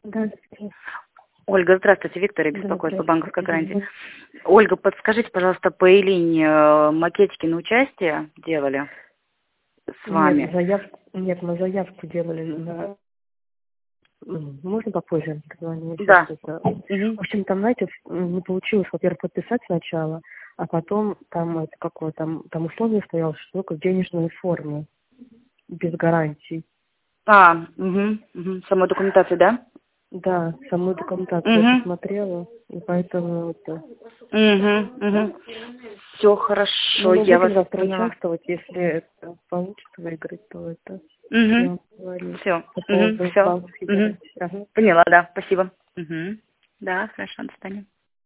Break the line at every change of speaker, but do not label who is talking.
Да,
Ольга, здравствуйте, Виктория беспокоит по
здравствуйте.
банковской гарантии. Ольга, подскажите, пожалуйста, по Элине макетики на участие делали с вами?
Нет, мы заявку делали на... Можно попозже позвонить?
Да.
В общем, там, знаете, не получилось, во-первых, подписать сначала, а потом там, это какое, там условие стояло, что только в денежной форме, без гарантий.
Самой документации, да?
Да, саму документацию я посмотрела, и поэтому это...
Все хорошо,
Ну, мы
я вас
будем завтра
поняла.
участвовать, если это получится выиграть, то это... Я вам говорю.
Все.
По поводу
Все.
банковских гарантий. Ага.
Поняла, да, спасибо. Да, хорошо, до свидания.